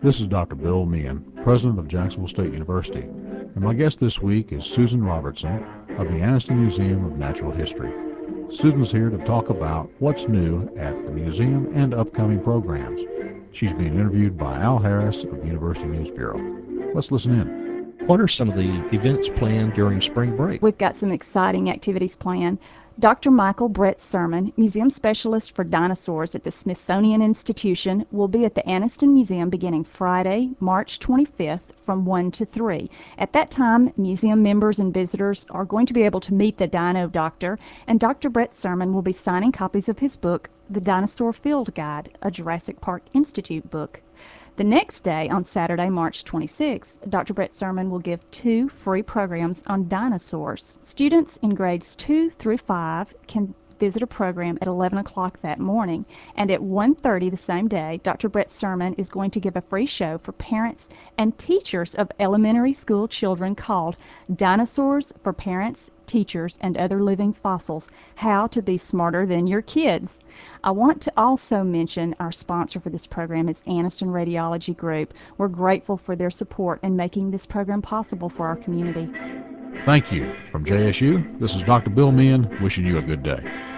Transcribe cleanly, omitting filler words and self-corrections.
This is Dr. Bill Meehan, President of Jacksonville State University, and my guest this week is Susan Robertson of the Anniston Museum of Natural History. Susan's here to talk about what's new at the museum and upcoming programs. She's being interviewed by Al Harris of the University News Bureau. Let's listen in. What are some of the events planned during spring break? We've got some exciting activities planned. Dr. Michael Brett Sermon, Museum Specialist for Dinosaurs at the Smithsonian Institution, will be at the Anniston Museum beginning Friday, March 25th from 1 to 3. At that time, museum members and visitors are going to be able to meet the Dino Doctor, and Dr. Brett Sermon will be signing copies of his book, The Dinosaur Field Guide, a Jurassic Park Institute book. The next day, on Saturday, March 26th, Dr. Brett Sermon will give 2 free programs on dinosaurs. Students in grades 2 through 5 can visit a program at 11 o'clock that morning, and at 1:30 the same day, Dr. Brett Sermon is going to give a free show for parents and teachers of elementary school children called Dinosaurs for Parents, Teachers, and Other Living Fossils, How to Be Smarter Than Your Kids. I want to also mention our sponsor for this program is Anniston Radiology Group. We're grateful for their support in making this program possible for our community. Thank you. From JSU, this is Dr. Bill Meehan wishing you a good day.